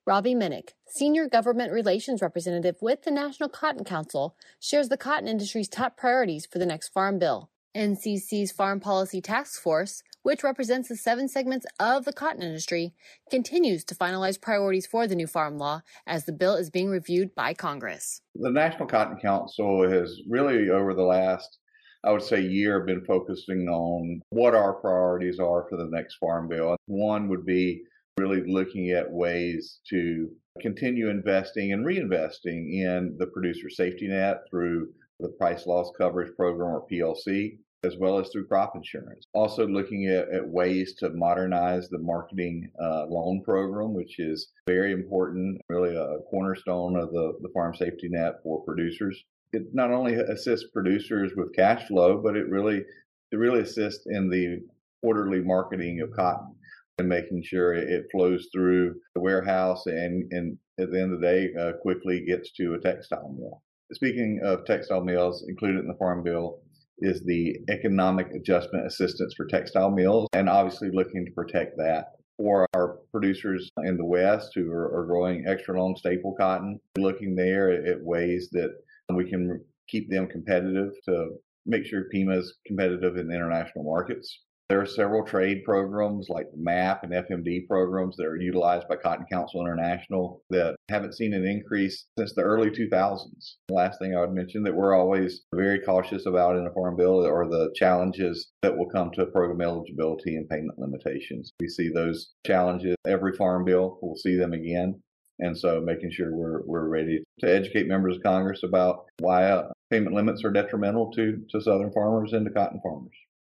Ravi Minnick, Senior Government Relations Representative with the National Cotton Council, shares the cotton industry's top priorities for the next Farm Bill. NCC's Farm Policy Task Force, which represents the 7 segments of the cotton industry, continues to finalize priorities for the new farm law as the bill is being reviewed by Congress. The National Cotton Council has really, over the last, I would say, year, been focusing on what our priorities are for the next Farm Bill. One would be really looking at ways to continue investing and reinvesting in the producer safety net through the Price Loss Coverage Program, or PLC, as well as through crop insurance. Also looking at ways to modernize the marketing loan program, which is very important, really a cornerstone of the farm safety net for producers. It not only assists producers with cash flow, but it really assists in the orderly marketing of cotton and making sure it flows through the warehouse and at the end of the day quickly gets to a textile mill. Speaking of textile mills, included in the Farm Bill is the Economic Adjustment Assistance for Textile Mills, and obviously looking to protect that. For our producers in the West who are growing extra long staple cotton, looking there at ways that we can keep them competitive to make sure Pima is competitive in international markets. There are several trade programs like the MAP and FMD programs that are utilized by Cotton Council International that haven't seen an increase since the early 2000s. The last thing I would mention that we're always very cautious about in a farm bill are the challenges that will come to program eligibility and payment limitations. We see those challenges every farm bill. We'll see them again. And so making sure we're ready to educate members of Congress about why payment limits are detrimental to Southern farmers and to cotton farmers.